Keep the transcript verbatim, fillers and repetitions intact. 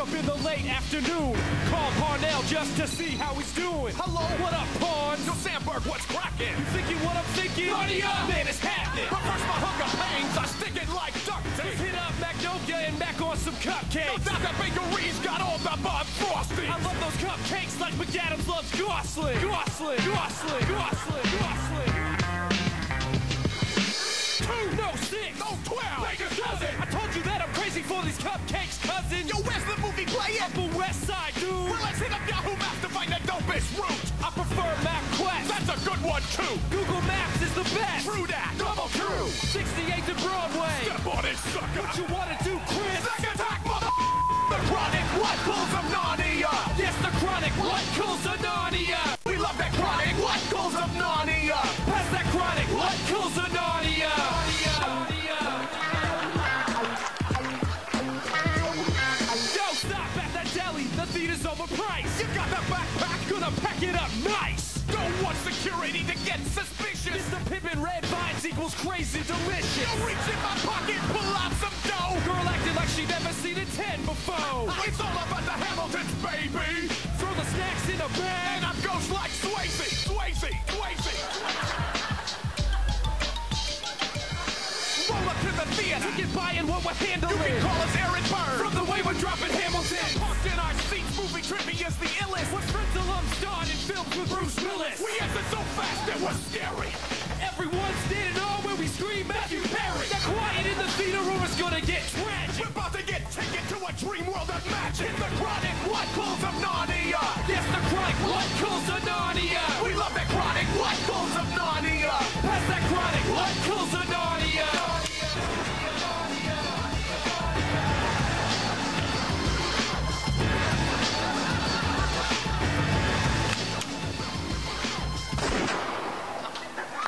up in the late afternoon. Call Parnell just to see how he's doing. Hello, what up, Parn? Yo, Sandberg, what's cracking? You thinking what I'm thinking? Nadia! Man, it's happening. But first, my hunger pains are sticking like duct tape. Hit up Magnolia and back on some cupcakes. No doubt that bakery's got all the Bob Frosty. I love those cupcakes like McAdams loves Gosling. Gosling, Gosling, Gosling, Gosling. Two, no six, no twelve. Baker's cousin. I told you that I'm crazy for these cupcakes, cousin. Yo, where's the movie playing? Upper West Side, dude. Well, let's hit up Yahoo Maps to find the dopest route. I prefer MapQuest. That's a good one too. Google Maps is the best. True that. Double true. sixty-eighth and Broadway. Step on it, sucker. What you wanna do, Chris? Second attack, mother. The chronic what pulls of Narnia. Yes, the chronic what kills of Narnia. We love that chronic what kills of Narnia. Pass that chronic what kills of Narnia. Narnia. Yo, stop at that deli. The theater's overpriced. You got that backpack? Gonna pack it up nice. Don't want security to get suspicious. Mister Pippin Red Vines equals crazy delicious. Yo, reach in my pocket, pull out some dough. Girl acted like she never seen a ten before. It's all about the Hamiltons, baby. Throw the snacks in a bag. And I'm ghost like Swayze, Swayze, Swayze. Roll up to the theater. Ticket buying what we're handling. You can call us Aaron Burr. From the way we're dropping Hamilton. Parked in our seats, movie tripping is the illest. We're friends alum starred in films with Bruce Willis. We answered so fast it was scary. Everyone's standing on where we scream Matthew Perry. Now quiet in the theater or it's gonna get tragic. We're about to get taken to a dream world of magic. Hit the chronic.